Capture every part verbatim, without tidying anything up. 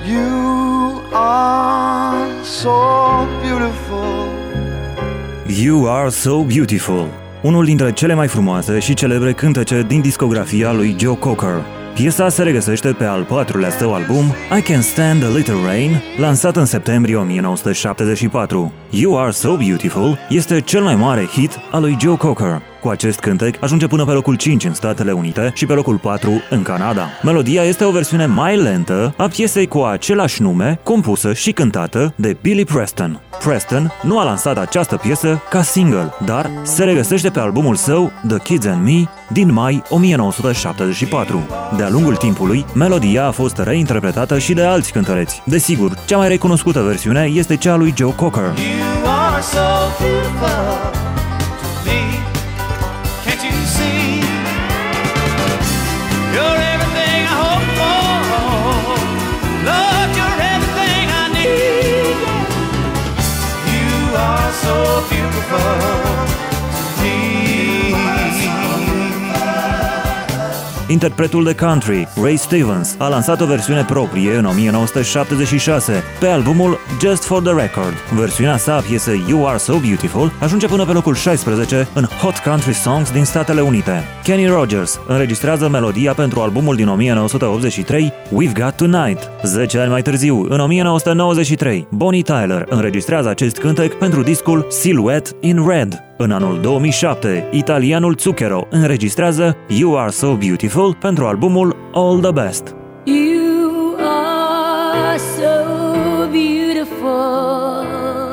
You are so beautiful. You Are So Beautiful, unul dintre cele mai frumoase și celebre cântece din discografia lui Joe Cocker. Piesa se regăsește pe al patrulea său album, I Can Stand a Little Rain, lansat în septembrie o mie nouă sute șaptezeci și patru. You Are So Beautiful este cel mai mare hit al lui Joe Cocker. Cu acest cântec ajunge până pe locul cinci în Statele Unite și pe locul patru în Canada. Melodia este o versiune mai lentă a piesei cu același nume, compusă și cântată de Billy Preston. Preston nu a lansat această piesă ca single, dar se regăsește pe albumul său The Kids and Me din mai o mie nouă sute șaptezeci și patru. De-a lungul timpului, melodia a fost reinterpretată și de alți cântăreți. Desigur, cea mai recunoscută versiune este cea a lui Joe Cocker. You are so beautiful to me. Can't you see? You're everything I hope for. Lord, you're everything I need. You are so beautiful to me. Interpretul de country, Ray Stevens, a lansat o versiune proprie în o mie nouă sute șaptezeci și șase pe albumul Just for the Record. Versiunea sa a piesei You Are So Beautiful ajunge până pe locul șaisprezece în Hot Country Songs din Statele Unite. Kenny Rogers înregistrează melodia pentru albumul din o mie nouă sute optzeci și trei We've Got Tonight. zece ani mai târziu, în o mie nouă sute nouăzeci și trei, Bonnie Tyler înregistrează acest cântec pentru discul Silhouette in Red. În anul două mii șapte, italianul Zucchero înregistrează You Are So Beautiful pentru albumul All the Best. You are so beautiful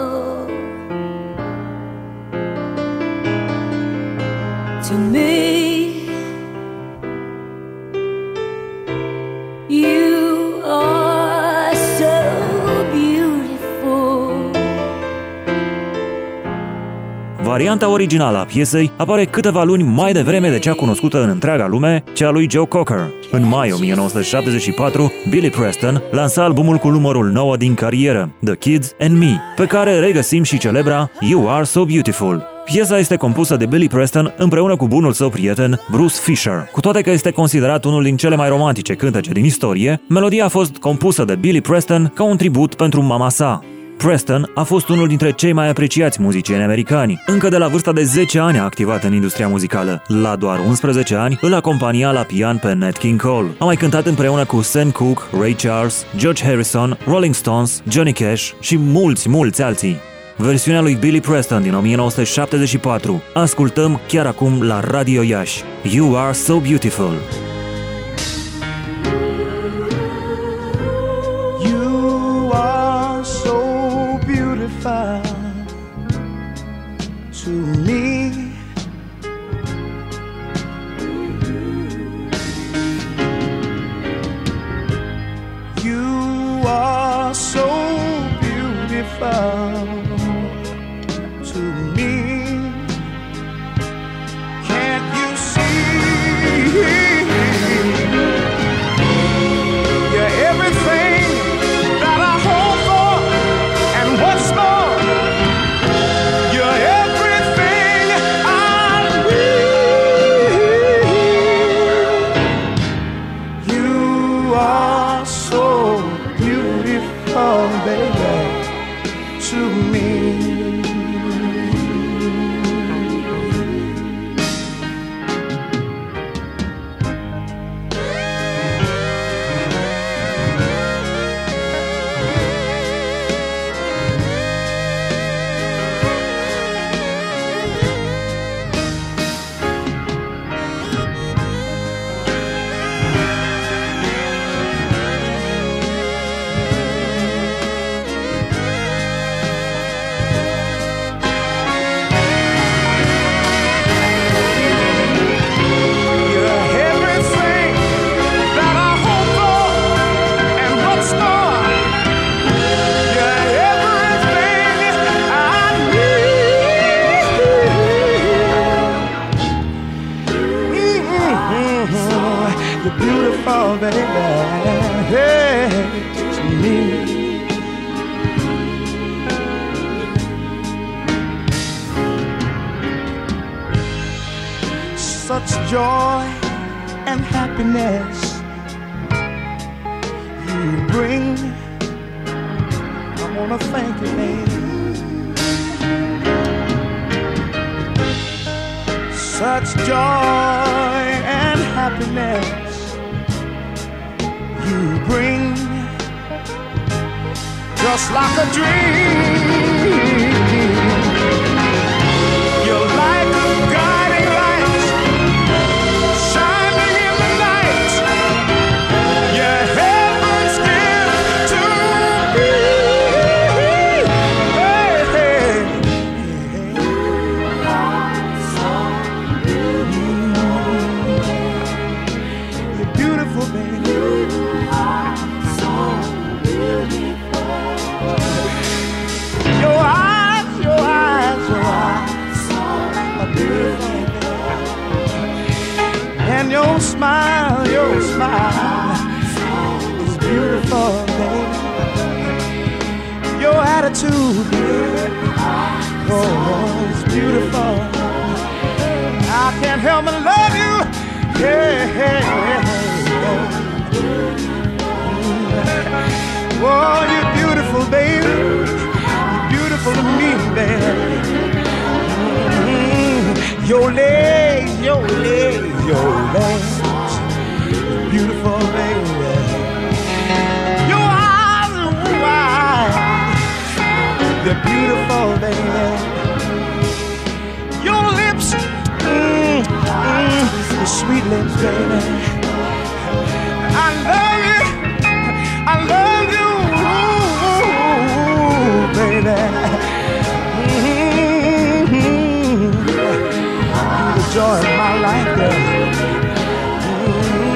to me. You are so beautiful. Varianta originală a piesei apare câteva luni mai devreme de cea cunoscută în întreaga lume, cea lui Joe Cocker. În mai o mie nouă sute șaptezeci și patru, Billy Preston lansa albumul cu numărul nouă din carieră, The Kids and Me, pe care regăsim și celebra You Are So Beautiful. Piesa este compusă de Billy Preston împreună cu bunul său prieten Bruce Fisher. Cu toate că este considerat unul din cele mai romantice cântece din istorie, melodia a fost compusă de Billy Preston ca un tribut pentru mama sa. Preston a fost unul dintre cei mai apreciați muzicieni americani. Încă de la vârsta de zece ani a activat în industria muzicală. La doar unsprezece ani îl acompania la pian pe Nat King Cole. A mai cântat împreună cu Sam Cooke, Ray Charles, George Harrison, Rolling Stones, Johnny Cash și mulți, mulți alții. Versiunea lui Billy Preston din o mie nouă sute șaptezeci și patru. Ascultăm chiar acum la Radio Iași. You Are So Beautiful. To me, you are so beautiful to me. Can't you see? You're everything that I hope for, and what's more, you're everything I need. You are so beautiful, baby, to me. Beautiful, baby, hey, to me. Such joy and happiness you bring wanna thank you, baby. Such joy and happiness you bring, just like a dream. You're like a guiding light, shining in the night. You're heaven's gift to me. Hey, hey, hey. You're beautiful, baby. Your eyes, your eyes, your eyes are beautiful. And your smile, your smile is beautiful, baby. Your attitude, baby, oh, it's beautiful. I can't help but love you, yeah, yeah, yeah. Oh, you're beautiful, baby. Beautiful to me, baby. Mm-hmm. Your legs, your legs, your legs, beautiful, baby. Your eyes, your eyes, they're beautiful, baby. Your lips, mm, mm, the sweet lips, baby. I love you, I love you. Baby, mm-hmm. You're the joy of my life, girl.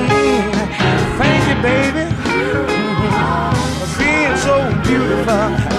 Mm-hmm. Thank you, baby, mm-hmm. for being so beautiful.